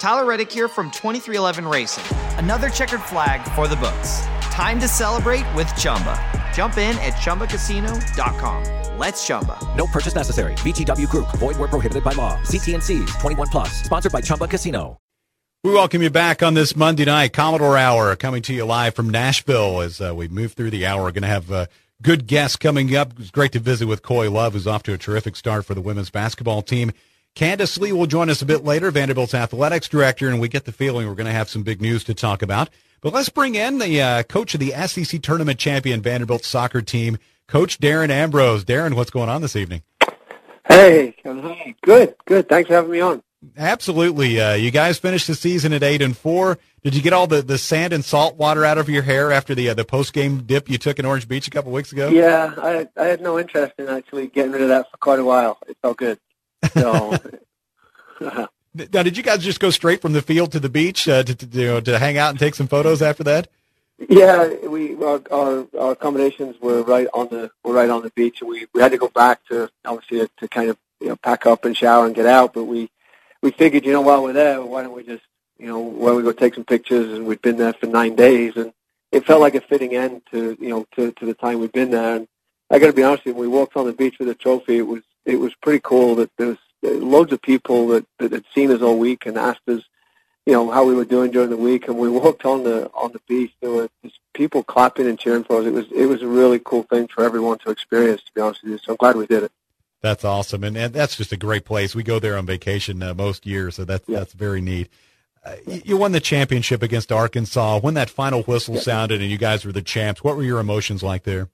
Tyler Reddick here from 2311 Racing. Another checkered flag for the books. Time to celebrate with Chumba. Jump in at ChumbaCasino.com. Let's Chumba. No purchase necessary. VGW Group. Void where prohibited by law. See T&Cs. 21 plus. Sponsored by Chumba Casino. We welcome you back on this Monday night Commodore Hour, coming to you live from Nashville as we move through the hour. We're going to have good guests coming up. It's great to visit with Coy Love, who's off to a terrific start for the women's basketball team. Candace Lee will join us a bit later, Vanderbilt's athletics director, and we get the feeling we're going to have some big news to talk about. But let's bring in the coach of the SEC tournament champion Vanderbilt soccer team, Coach Darren Ambrose. Darren, what's going on this evening? Hey, good. Thanks for having me on. Absolutely. You guys finished the season at 8-4. Did you get all the sand and salt water out of your hair after the post-game dip you took in Orange Beach a couple weeks ago? Yeah, I had no interest in actually getting rid of that for quite a while. It felt good. So, now, did you guys just go straight from the field to the beach to hang out and take some photos after that? Yeah, our accommodations were right on the beach, and we had to go back to obviously to kind of pack up and shower and get out. But we figured while we're there, why don't we just why don't we go take some pictures? And we'd been there for 9 days, and it felt like a fitting end to the time we'd been there. And I got to be honest with you, when we walked on the beach with a trophy, it was pretty cool that there was loads of people that had seen us all week and asked us, how we were doing during the week. And we walked on the beach. There were just people clapping and cheering for us. It was a really cool thing for everyone to experience, to be honest with you. So I'm glad we did it. That's awesome, and that's just a great place. We go there on vacation most years, so that's very neat. You won the championship against Arkansas. When that final whistle sounded and you guys were the champs, what were your emotions like there?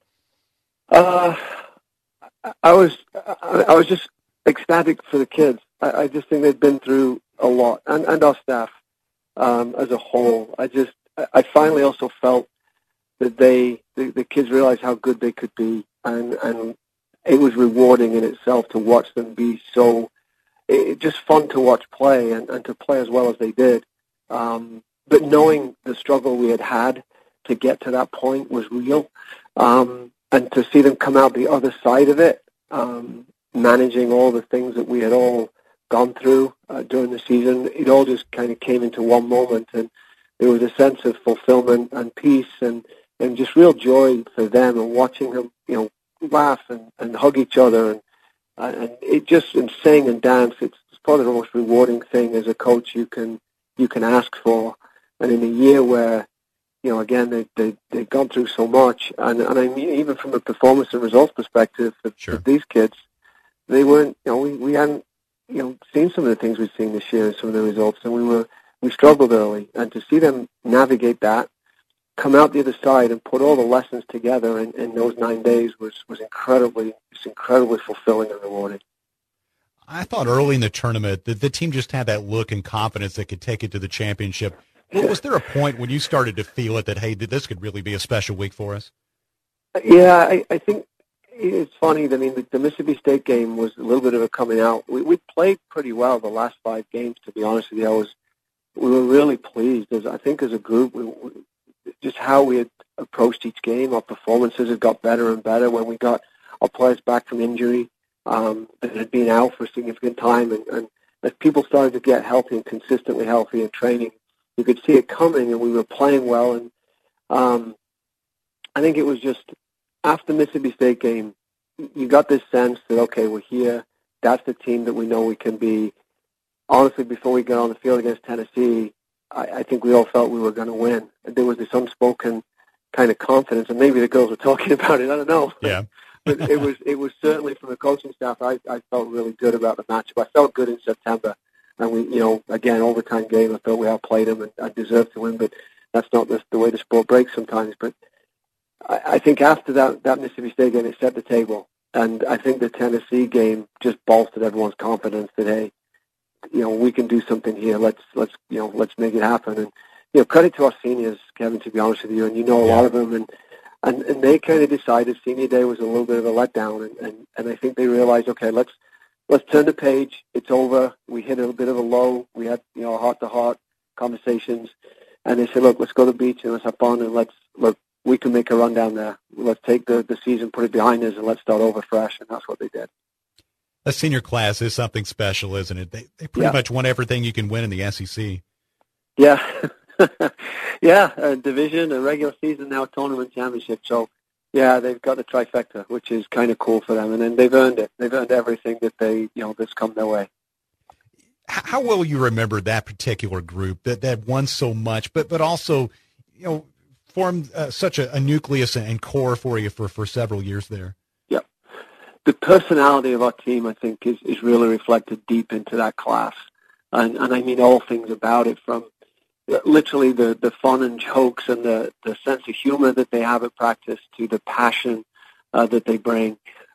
I was just ecstatic for the kids. I just think they've been through a lot, and our staff as a whole. I finally also felt that the kids realized how good they could be, and it was rewarding in itself to watch them be so. Just fun to watch play and to play as well as they did. But knowing the struggle we had to get to that point was real. And to see them come out the other side of it, managing all the things that we had all gone through during the season, it all just kind of came into one moment, and there was a sense of fulfillment and peace and just real joy for them, and watching them, laugh and hug each other, and it just, and sing and dance. It's probably the most rewarding thing as a coach you can ask for. And in a year where, again, they've gone through so much, and I mean, even from a performance and results perspective for these kids, they weren't, we hadn't, seen some of the things we've seen this year, some of the results, and we struggled early, and to see them navigate that, come out the other side, and put all the lessons together in those 9 days was incredibly fulfilling and rewarding. I thought early in the tournament that the team just had that look and confidence that could take it to the championship. Well, was there a point when you started to feel it that, hey, this could really be a special week for us? Yeah, I think it's funny. I mean, the Mississippi State game was a little bit of a coming out. We played pretty well the last 5 games, to be honest with you. We were really pleased. I think as a group, just how we had approached each game. Our performances had got better and better when we got our players back from injury that had been out for a significant time. And as people started to get healthy and consistently healthy in training, you could see it coming, and we were playing well. And I think it was just after the Mississippi State game, you got this sense that, okay, we're here. That's the team that we know we can be. Honestly, before we got on the field against Tennessee, I think we all felt we were going to win. There was this unspoken kind of confidence, and maybe the girls were talking about it. I don't know. Yeah. But it was certainly from the coaching staff. I felt really good about the matchup. I felt good in September, and we, again, overtime game. I thought we outplayed them, and I deserved to win. But that's not the way the sport breaks sometimes. But I think after that Mississippi State game, it set the table, and I think the Tennessee game just bolstered everyone's confidence that, hey, we can do something here. Let's make it happen. And credit to our seniors, Kevin, to be honest with you, and a lot of them, and they kind of decided senior day was a little bit of a letdown, and I think they realized, okay, let's turn the page. It's over. We hit a bit of a low. We had heart-to-heart conversations, and they said, look, let's go to the beach and let's have fun, and we can make a run down there. Let's take the season, put it behind us, and let's start over fresh, and that's what they did. A senior class is something special, isn't it? They pretty much won everything you can win in the SEC. Yeah. Yeah, a division, a regular season, now a tournament championship. So, yeah, they've got the trifecta, which is kind of cool for them. And then they've earned it. They've earned everything that that's come their way. How will you remember that particular group that won so much, but also, formed such a nucleus and core for you for several years there? Yeah. The personality of our team, I think, is really reflected deep into that class. And I mean all things about it, from literally the fun and jokes and the sense of humor that they have at practice to the passion that they bring.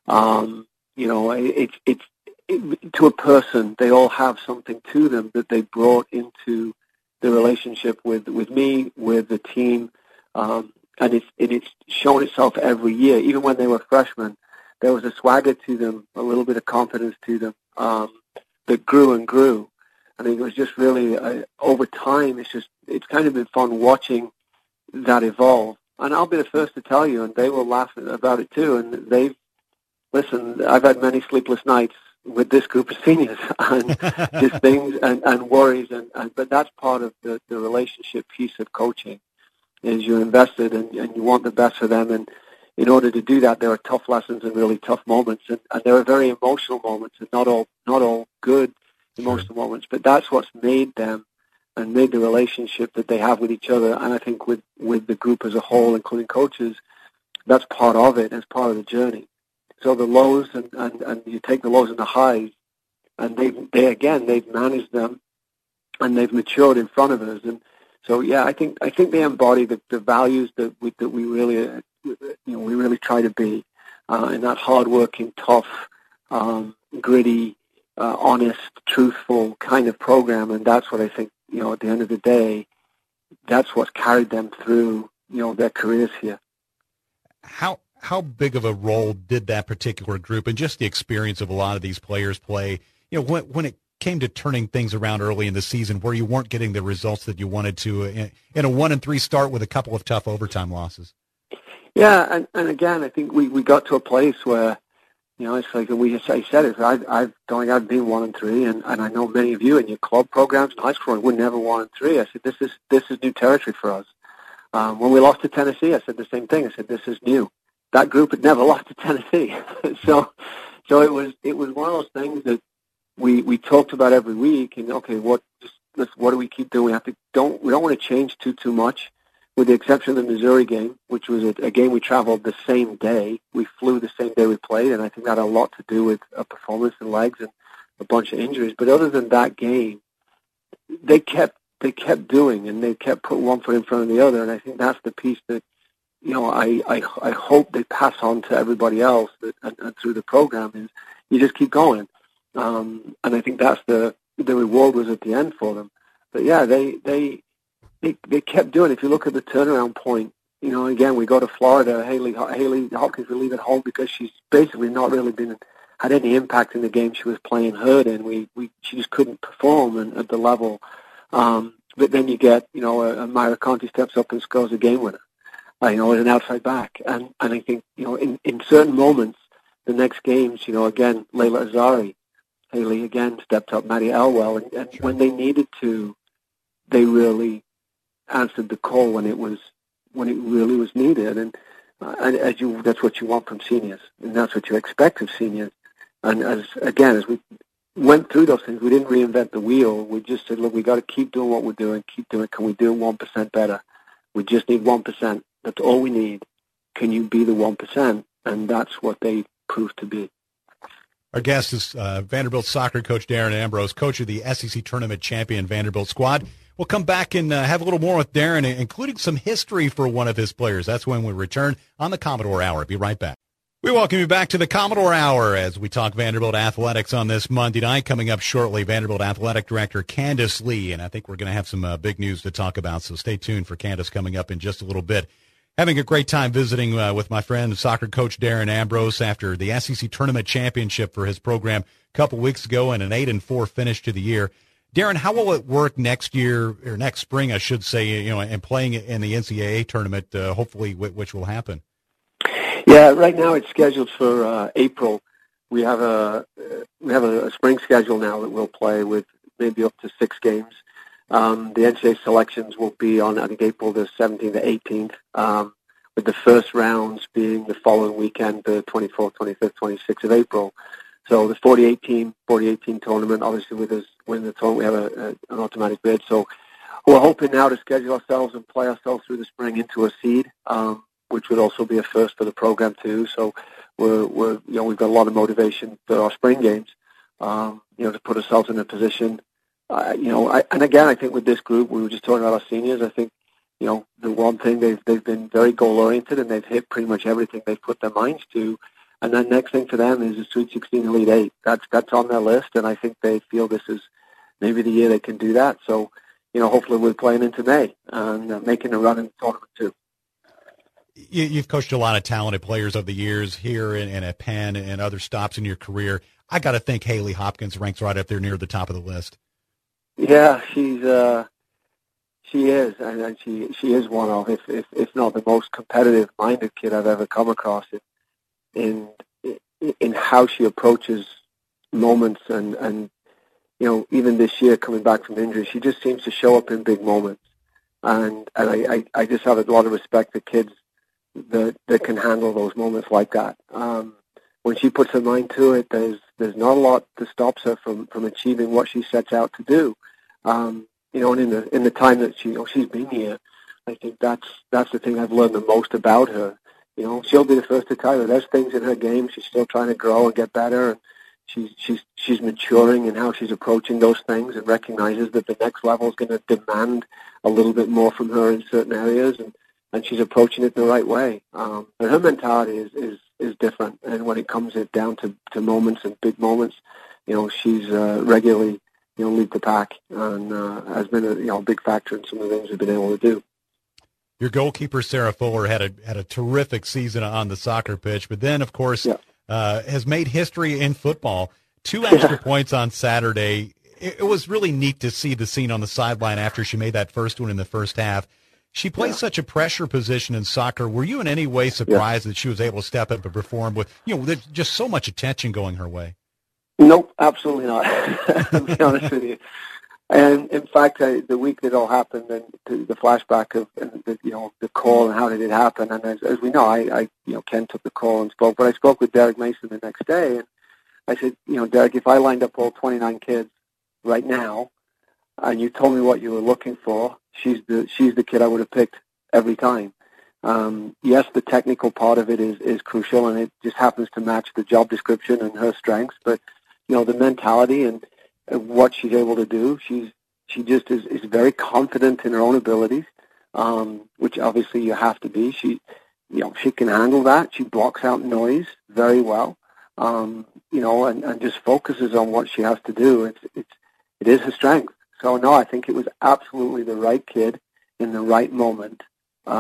To a person, they all have something to them that they brought into the relationship with me, with the team, and it's shown itself every year. Even when they were freshmen, there was a swagger to them, a little bit of confidence to them that grew and grew. I mean, it was just really over time. It's kind of been fun watching that evolve. And I'll be the first to tell you, and they will laugh about it too. And listen, I've had many sleepless nights with this group of seniors and just things and worries, but that's part of the relationship piece of coaching, is you're invested and you want the best for them. And in order to do that, there are tough lessons and really tough moments, and there are very emotional moments, and not all good emotional moments, but that's what's made them and made the relationship that they have with each other. And I think with the group as a whole, including coaches, that's part of it, it's part of the journey. So the lows and you take the lows and the highs, and they've managed them, and they've matured in front of us. And so I think they embody the values that we really try to be in that hardworking, tough, gritty, honest, truthful kind of program. And that's what I think, at the end of the day, that's what's carried them through, their careers here. How big of a role did that particular group and just the experience of a lot of these players play, when it came to turning things around early in the season where you weren't getting the results that you wanted to in a 1-3 start with a couple of tough overtime losses? Yeah, and again, I think we got to a place where, it's like I said it. I don't think I've been 1-3, and I know many of you in your club programs in high school were never 1-3. I said this is new territory for us. When we lost to Tennessee, I said the same thing. I said this is new. That group had never lost to Tennessee, so it was one of those things that we talked about every week. And okay, what do we keep doing? We don't want to change too much, with the exception of the Missouri game, which was a game we traveled the same day. We flew the same day we played, and I think that had a lot to do with a performance and legs and a bunch of injuries. But other than that game, they kept doing, and they kept putting one foot in front of the other. And I think that's the piece that, I hope they pass on to everybody else and through the program, is you just keep going. And I think that's the reward was at the end for them. But yeah, they kept doing it. If you look at the turnaround point, again, we go to Florida. Haley Hawkins will leave at home because she's basically not really had any impact in the game she was playing hurt in. She just couldn't perform at the level. But then you get, a Myra Conti steps up and scores a game winner. As an outside back. And I think, in certain moments, the next games, again, Layla Azari, Haley again stepped up, Maddie Elwell, and when they needed to, they really answered the call when it really was needed. And that's what you want from seniors, and that's what you expect of seniors. And as we went through those things, we didn't reinvent the wheel. We just said, look, we got to keep doing what we're doing, keep doing. Can we do 1% better? We just need 1%. That's all we need. Can you be the 1%? And that's what they proved to be. Our guest is Vanderbilt soccer coach Darren Ambrose, coach of the SEC tournament champion Vanderbilt squad. We'll come back and have a little more with Darren, including some history for one of his players. That's when we return on the Commodore Hour. Be right back. We welcome you back to the Commodore Hour as we talk Vanderbilt athletics on this Monday night. Coming up shortly, Vanderbilt Athletic Director Candace Lee, and I think we're going to have some big news to talk about, so stay tuned for Candace coming up in just a little bit. Having a great time visiting with my friend, soccer coach Darren Ambrose, after the SEC Tournament Championship for his program a couple weeks ago and an 8-4 finish to the year. Darren, how will it work next year, or next spring, I should say, and playing in the NCAA tournament, hopefully, which will happen? Yeah, right now it's scheduled for April. we have a spring schedule now that we'll play with maybe up to 6 games. The NCAA selections will be on, I think, April the 17th to 18th, with the first rounds being the following weekend, the 24th, 25th, 26th of April. So the 48-team tournament, obviously with us winning the tournament, we have an automatic bid. So we're hoping now to schedule ourselves and play ourselves through the spring into a seed, which would also be a first for the program too. So we've got a lot of motivation for our spring games, to put ourselves in a position. And again, I think with this group, we were just talking about our seniors. I think, the one thing they've been very goal oriented, and they've hit pretty much everything they've put their minds to. And then next thing for them is the Sweet 16 Elite 8. That's on their list, and I think they feel this is maybe the year they can do that. So, hopefully we're playing into May and making a run in the tournament too. You've coached a lot of talented players over the years here and at Penn and other stops in your career. I got to think Haley Hopkins ranks right up there near the top of the list. Yeah, she is, and she is one of, if not the most competitive-minded kid I've ever come across in how she approaches moments, and even this year coming back from injury, she just seems to show up in big moments, and I just have a lot of respect for kids that can handle those moments like that. When she puts her mind to it, there's not a lot that stops her from achieving what she sets out to do. And in the time that she's been here, I think that's the thing I've learned the most about her. She'll be the first to tell you there's things in her game she's still trying to grow and get better, and she's maturing in how she's approaching those things, and recognizes that the next level is going to demand a little bit more from her in certain areas, and she's approaching it the right way. And her mentality is different, and when it comes down to moments and big moments, she's regularly lead the pack, and has been a big factor in some of the things we've been able to do. Your goalkeeper Sarah Fuller had a terrific season on the soccer pitch, but then of course has made history in football. 2 extra points on Saturday. It was really neat to see the scene on the sideline after she made that first one in the first half. She plays such a pressure position in soccer. Were you in any way surprised that she was able to step up and perform with there's just so much attention going her way? Nope, absolutely not, to be honest with you. And in fact, the week that all happened, and the flashback of the call and how did it happen, and as we know, I Ken took the call and spoke, but I spoke with Derek Mason the next day, and I said, Derek, if I lined up all 29 kids right now, and you told me what you were looking for, she's the kid I would have picked every time. Yes, the technical part of it is crucial, and it just happens to match the job description and her strengths, but the mentality and what she's able to do, she just is very confident in her own abilities, which obviously you have to be. She can handle that. She blocks out noise very well, and just focuses on what she has to do. It is her strength. So no, I think it was absolutely the right kid in the right moment, for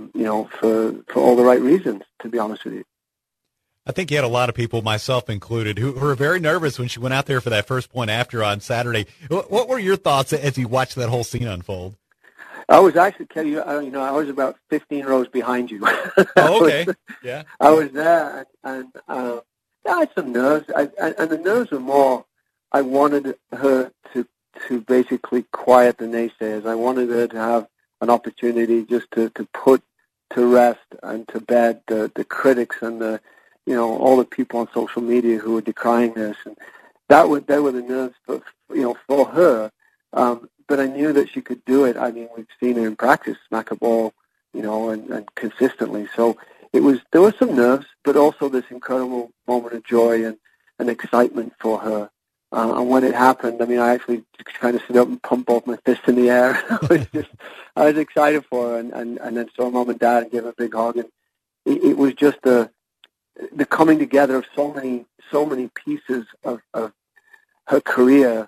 all the right reasons, to be honest with you. I think you had a lot of people, myself included, who were very nervous when she went out there for that first point after on Saturday. What were your thoughts as you watched that whole scene unfold? I was actually, Kelly, I was about 15 rows behind you. Oh, okay. Yeah. I was there, and I had some nerves, and the nerves were more, I wanted her to basically quiet the naysayers. I wanted her to have an opportunity just to put to rest and to bed the critics and all the people on social media who were decrying this, and they were the nerves for her. But I knew that she could do it. I mean, we've seen her in practice smack a ball, and consistently. So there were some nerves, but also this incredible moment of joy and excitement for her. And when it happened, I mean, I actually just kind of stood up and pumped both my fists in the air. I was excited for her, and then saw Mom and Dad and gave her a big hug. And it was just the coming together of so many pieces of her career,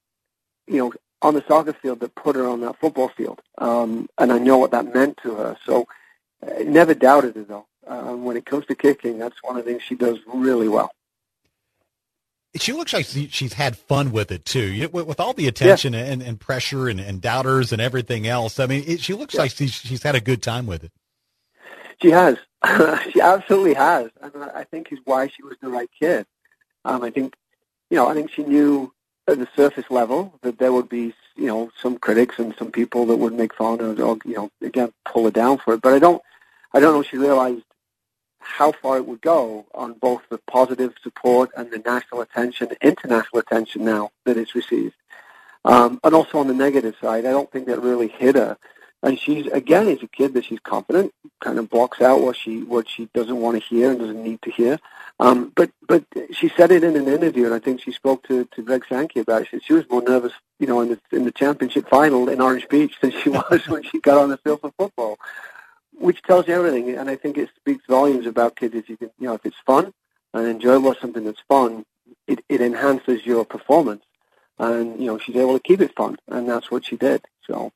on the soccer field that put her on that football field. And I know what that meant to her. So never doubted it, though. When it comes to kicking, that's one of the things she does really well. She looks like she's had fun with it, too. With all the attention and pressure and doubters and everything else. I mean, she looks like she's had a good time with it. She has. She absolutely has. And I think is why she was the right kid. I think she knew at the surface level that there would be, some critics and some people that would make fun or again, pull her down for it. But I don't know if she realized how far it would go on both the positive support and the national attention, international attention now that it's received. And also on the negative side, I don't think that really hit her. And she's, again, as a kid that she's confident, kind of blocks out what she doesn't want to hear and doesn't need to hear. But she said it in an interview, and I think she spoke to Greg Sankey about it. She was more nervous, in the championship final in Orange Beach than she was when she got on the field for football, which tells you everything. And I think it speaks volumes about kids. If you can, if it's fun and enjoyable, something that's fun, it enhances your performance. And she's able to keep it fun, and that's what she did. So,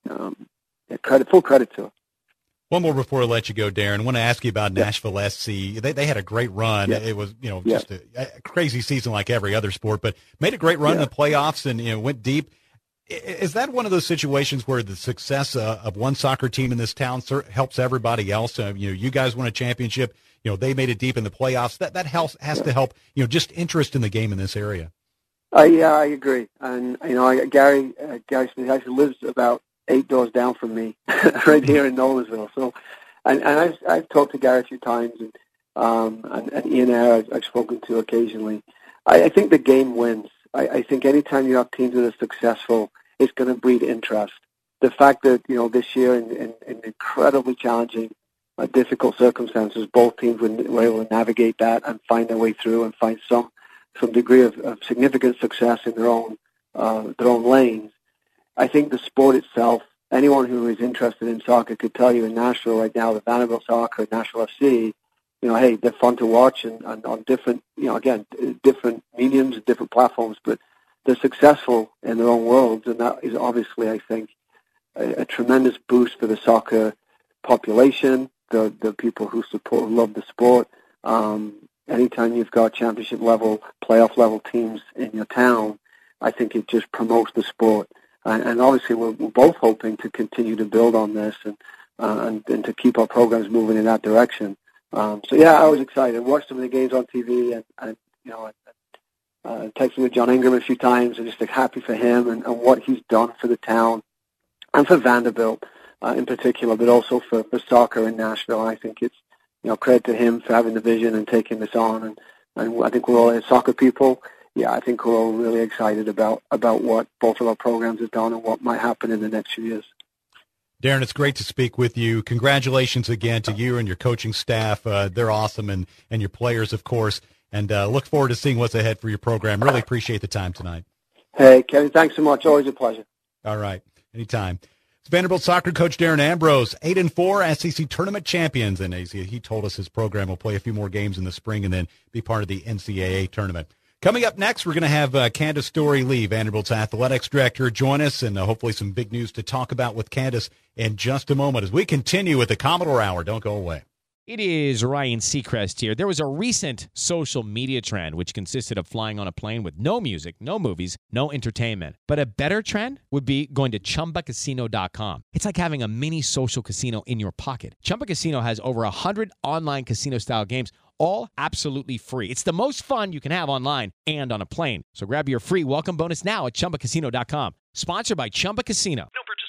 full credit to her. One more before I let you go, Darren. I want to ask you about Nashville SC. They had a great run. It was, just a crazy season like every other sport, but made a great run in the playoffs and, went deep. Is that one of those situations where the success of one soccer team in this town helps everybody else? You guys won a championship. They made it deep in the playoffs. That has to help, just interest in the game in this area. Yeah, I agree. And, Gary Smith actually lives about 8 doors down from me, right here in Nolensville. So, and I've talked to Gary a few times, and Ian Ayre I've spoken to occasionally. I think the game wins. I think anytime you have teams that are successful, it's going to breed interest. The fact that, this year in incredibly challenging, difficult circumstances, both teams were able to navigate that and find their way through and find some degree of significant success in their own lanes. I think the sport itself, anyone who is interested in soccer could tell you in Nashville right now, the Vanderbilt Soccer, Nashville FC, hey, they're fun to watch and on different, different mediums and different platforms, but they're successful in their own worlds, and that is obviously, I think, a tremendous boost for the soccer population, the people who love the sport. Anytime you've got championship level, playoff level teams in your town, I think it just promotes the sport. And obviously, we're both hoping to continue to build on this and to keep our programs moving in that direction. I was excited. I watched some of the games on TV, and texted with John Ingram a few times, and just happy for him and what he's done for the town and for Vanderbilt in particular, but also for soccer in Nashville. And I think it's credit to him for having the vision and taking this on. And I think we're all as soccer people. Yeah, I think we're all really excited about what both of our programs have done and what might happen in the next few years. Darren, it's great to speak with you. Congratulations again to you and your coaching staff. They're awesome, and your players, of course. And look forward to seeing what's ahead for your program. Really appreciate the time tonight. Hey, Kevin, thanks so much. Always a pleasure. All right, anytime. It's Vanderbilt soccer coach Darren Ambrose, 8-4 SEC tournament champions. And he told us his program will play a few more games in the spring and then be part of the NCAA tournament. Coming up next, we're going to have Candace Storey-Lee, Vanderbilt's athletics director, join us, and hopefully some big news to talk about with Candace in just a moment as we continue with the Commodore Hour. Don't go away. It is Ryan Seacrest here. There was a recent social media trend which consisted of flying on a plane with no music, no movies, no entertainment. But a better trend would be going to ChumbaCasino.com. It's like having a mini social casino in your pocket. Chumba Casino has over 100 online casino-style games, all absolutely free. It's the most fun you can have online and on a plane. So grab your free welcome bonus now at ChumbaCasino.com. Sponsored by Chumba Casino. No purchase